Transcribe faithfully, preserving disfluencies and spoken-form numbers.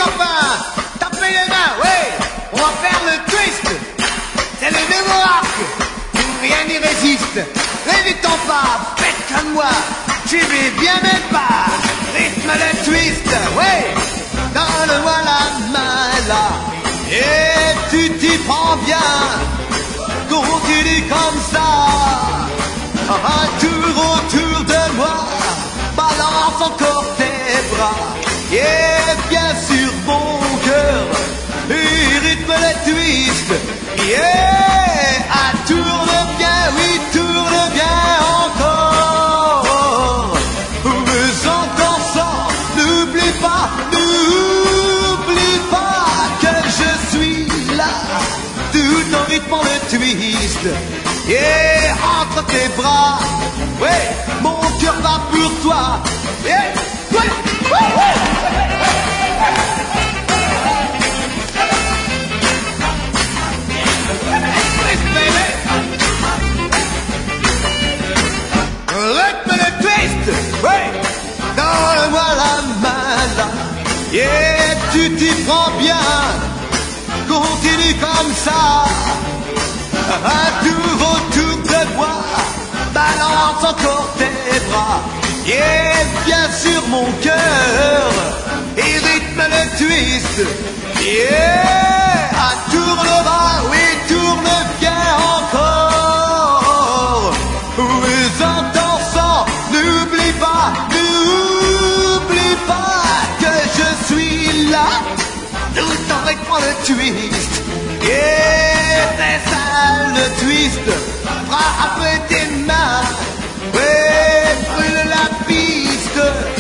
copains, tapez les mains, ouais, on va faire le twist. C'est le nouveau arc, rien n'y résiste. Révite ton pas, pète comme moi, tu vis bien même pas. Rythme le twist, ouais, donne-moi la main là. Et tu t'y prends bien, continue comme ça. Un tour autour de moi, balance encore tes bras. Et bien sûr mon cœur, et rythme le twist. Yeah, ah, tourne bien, oui, tourne bien encore. Faisons ensemble, n'oublie pas, n'oublie pas que je suis là, tout en rythmant le twist. Yeah, entre tes bras, ouais, mon cœur bat pour toi. Yeah, ouais, ouais, ouais. Rythme le twist, ouais, donne-moi la main là. Yeah, tu t'y prends bien, continue comme ça. Un tour autour de moi, balance encore tes bras. Yeah, bien sûr mon cœur, et rythme le twist. Yeah, ah, tourne bas, oui, tourne bien encore. Faisons ensemble, n'oublie pas, n'oublie pas que je suis là, tout en rythmant le twist. Yeah, fais ça le twist, frappe tes mains, ouais, brûle la piste.